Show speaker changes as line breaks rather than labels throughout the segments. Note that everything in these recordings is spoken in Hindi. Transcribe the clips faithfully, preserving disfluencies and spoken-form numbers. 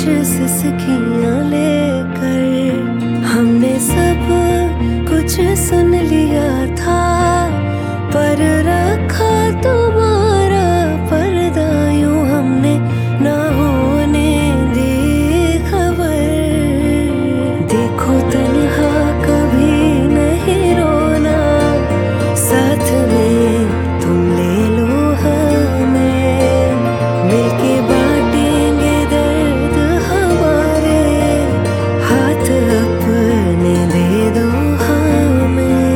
सिसकियां लेकर हमने सब कुछ सुन लिया था, पर रखा तुम्हारा पर्दा यूं हमने ना होने दी खबर। देखो तन्हा कभी नहीं रोना, साथ में तुम ले लो हमें, मिलके बांटेंगे दर्द हमारे, हाथ अपने दे दो हमें।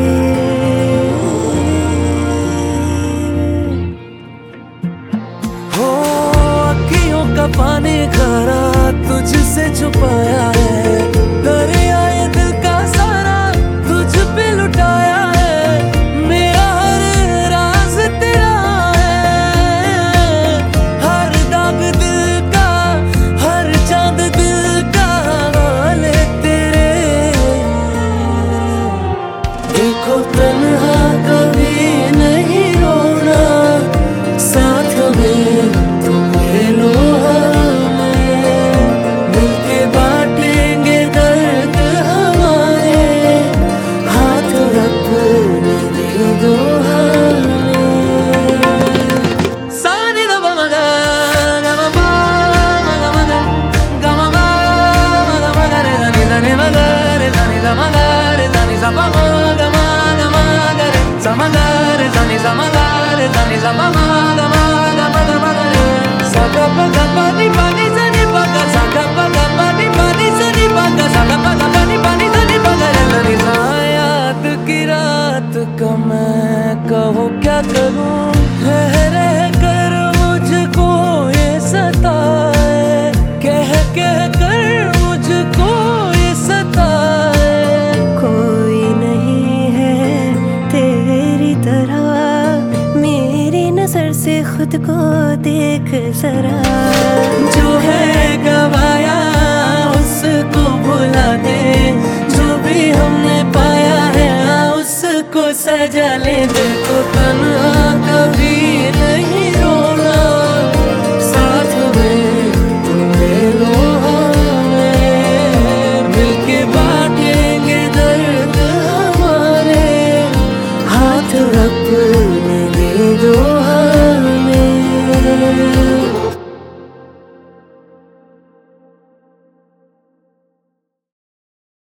हो अखियों का पानी खारा तुझसे छुपाया है, दरिया ये दिल का सारा तुझ पे लुटाया है। मेरा हर राज तेरा है, हर दाग दिल का, हर चांद दिल का वाले तेरे। देखो तन्हा कभी नहीं रोना, साथ में तुम ले लो हमें, मिलके बांटेंगे दर्द हमारे, हाथ अपने दे दो हमें। सानी दा मा गा गा मा पा मा गा मा गा गा मा मा मा गा मा गा रे दा नि दा नि मा गा रे दा नि दा मा गा रे दा नि सा पा मा गा मा गा मा गा रे सा मा गा रे दा नि सा मा गा रे दा नि सा पा मा गा मा गा मा गा मा गा रे सा गा पा गा पा नि पा नि सा नि पा गा सा गा पा गा पा नि पा नि सा नि पा गा सा गा पा गा पा नि पा नि सा नि पा गा रे दा नि सा। याद की रात का मैं कहो क्या करूं, रह रह कर मुझको ये सताए, कह कह कर मुझको ये सताए।
कोई नहीं है तेरी तरह, मेरी नजर से खुद को देख जरा।
जो है गवाया उसको भुला दे, जो भी हमने पाया है उसको सजा ले। देखो तन्हा